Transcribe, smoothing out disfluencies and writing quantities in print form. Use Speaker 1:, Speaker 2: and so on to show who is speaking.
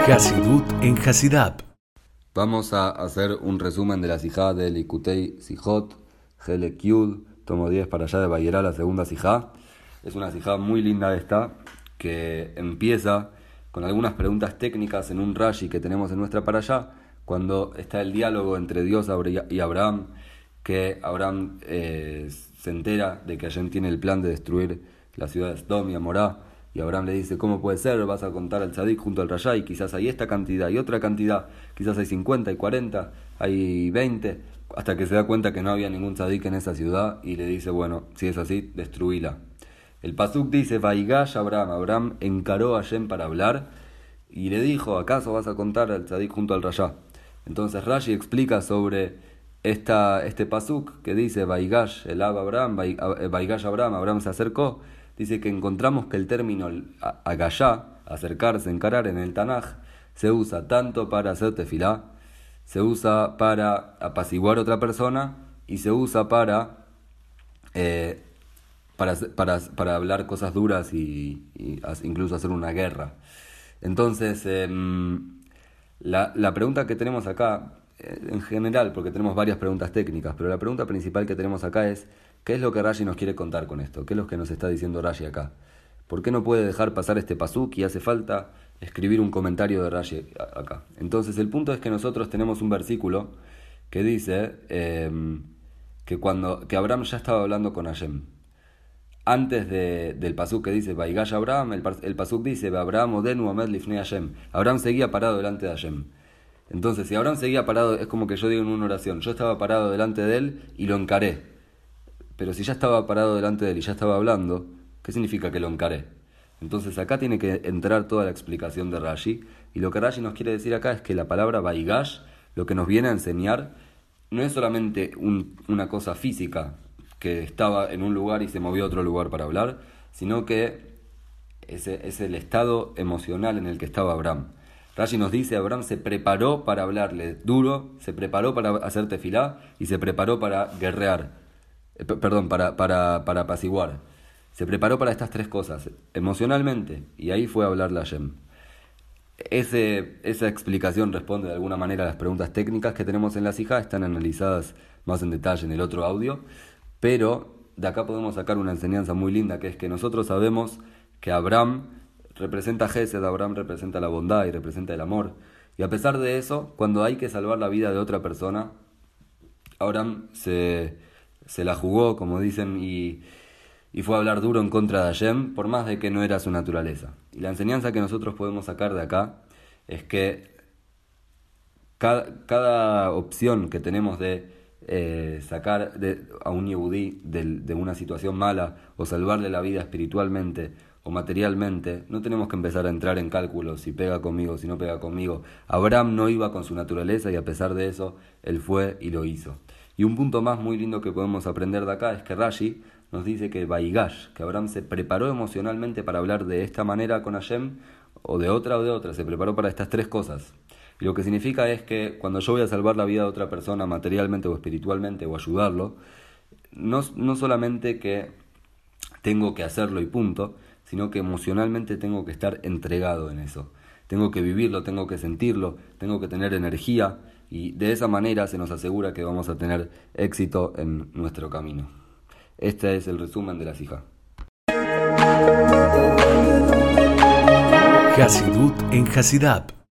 Speaker 1: Hasidut en Hasidab.
Speaker 2: Vamos a hacer un resumen de la sijá de Likutei Sijot, Helek Yud, tomo 10 para allá de Vayera, la segunda sijá. Es una sijá muy linda esta, que empieza con algunas preguntas técnicas en un Rashi que tenemos en nuestra para allá, cuando está el diálogo entre Dios y Abraham, que Abraham se entera de que Hashem tiene el plan de destruir la ciudad de Sdom y Amorá, y Abraham le dice, ¿cómo puede ser? Vas a contar al tzadik junto al rayá y quizás hay esta cantidad y otra cantidad, quizás hay 50, hay 40, hay 20, hasta que se da cuenta que no había ningún tzadik en esa ciudad y le dice, bueno, si es así, destruíla. El pasuk dice, Vaigash Abraham encaró a Hashem para hablar y le dijo, ¿acaso vas a contar al tzadik junto al rayá? Entonces Rashi explica sobre este pasuk que dice, Vaigash Abraham se acercó. Dice que encontramos que el término agashá, acercarse, encarar, en el Tanaj, se usa tanto para hacer tefilá, se usa para apaciguar a otra persona y se usa para hablar cosas duras y incluso hacer una guerra. Entonces, la pregunta que tenemos acá, en general, porque tenemos varias preguntas técnicas, pero la pregunta principal que tenemos acá es, ¿qué es lo que Rashi nos quiere contar con esto? ¿Qué es lo que nos está diciendo Rashi acá? ¿Por qué no puede dejar pasar este pasuk y hace falta escribir un comentario de Rashi acá? Entonces el punto es que nosotros tenemos un versículo que dice que Abraham ya estaba hablando con Hashem. Antes del pasuk que dice Vaigash Abraham, el pasuk dice Abraham odenu omed lifnei Hashem. Abraham seguía parado delante de Hashem. Entonces si Abraham seguía parado, es como que yo digo en una oración, yo estaba parado delante de él y lo encaré. Pero si ya estaba parado delante de él y ya estaba hablando, ¿qué significa que lo encaré? Entonces acá tiene que entrar toda la explicación de Rashi. Y lo que Rashi nos quiere decir acá es que la palabra Vaigash, lo que nos viene a enseñar, no es solamente una cosa física, que estaba en un lugar y se movió a otro lugar para hablar, sino que es el estado emocional en el que estaba Abraham. Rashi nos dice, Abraham se preparó para hablarle duro, se preparó para hacer tefilá y se preparó para guerrear. Para apaciguar. Se preparó para estas tres cosas, emocionalmente, y ahí fue a hablarle a Hashem. Esa explicación responde de alguna manera a las preguntas técnicas que tenemos en la sijá, están analizadas más en detalle en el otro audio, pero de acá podemos sacar una enseñanza muy linda, que es que nosotros sabemos que Abraham representa Gesed, Abraham representa la bondad y representa el amor, y a pesar de eso, cuando hay que salvar la vida de otra persona, Abraham se la jugó, como dicen, y fue a hablar duro en contra de Hashem, por más de que no era su naturaleza. Y la enseñanza que nosotros podemos sacar de acá es que cada opción que tenemos de sacar a un yehudí de una situación mala, o salvarle la vida espiritualmente o materialmente, no tenemos que empezar a entrar en cálculos, si pega conmigo, si no pega conmigo. Abraham no iba con su naturaleza y a pesar de eso, él fue y lo hizo. Y un punto más muy lindo que podemos aprender de acá es que Rashi nos dice que Vaigash, que Abraham se preparó emocionalmente para hablar de esta manera con Hashem, o de otra, se preparó para estas tres cosas. Y lo que significa es que cuando yo voy a salvar la vida de otra persona materialmente o espiritualmente, o ayudarlo, no solamente que tengo que hacerlo y punto, sino que emocionalmente tengo que estar entregado en eso. Tengo que vivirlo, tengo que sentirlo, tengo que tener energía, y de esa manera se nos asegura que vamos a tener éxito en nuestro camino. Este es el resumen de la sijá.
Speaker 1: Hasidut en Hasidab.